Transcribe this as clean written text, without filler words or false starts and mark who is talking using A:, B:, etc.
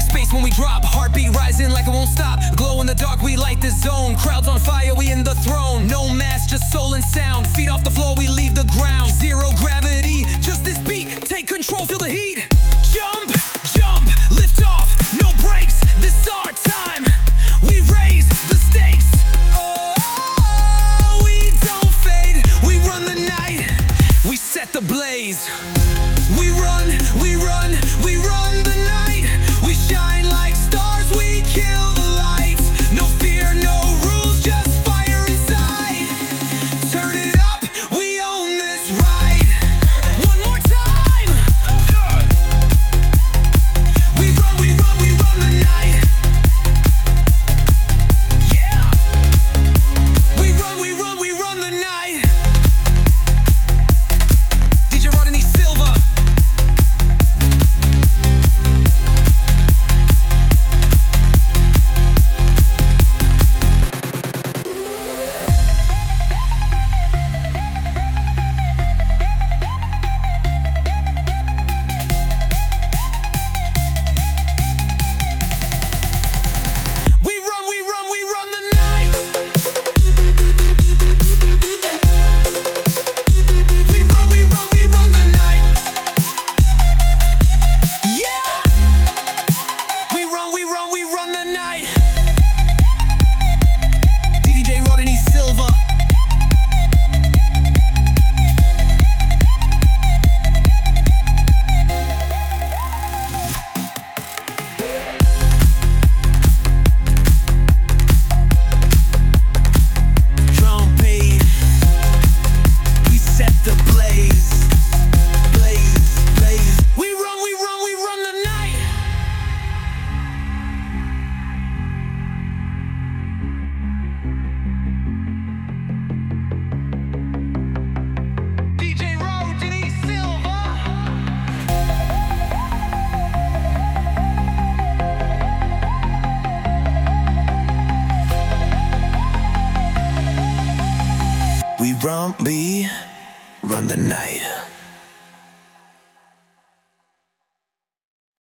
A: make space when we drop. Heartbeat rising like it won't stop. Glow in the dark, we light the zone. Crowds on fire, we in the throne. No mask, just soul and sound. Feet off the floor, we leave the ground. Zero gravity, just this beat. Take control, feel the heat. Jump, jump, lift off, no brakes. This is our time. We raise the stakes. Oh, we don't fade. We run the night. We set the blaze. We run, we run, we run the night. We shine like stars, we kill the lights. No fear, no rules, just fire inside. Turn it up, we own this ride. One more time. We run, we run, we run the night. Yeah. We run, we run, we run the night. DJ Rodney Silva. We run the night.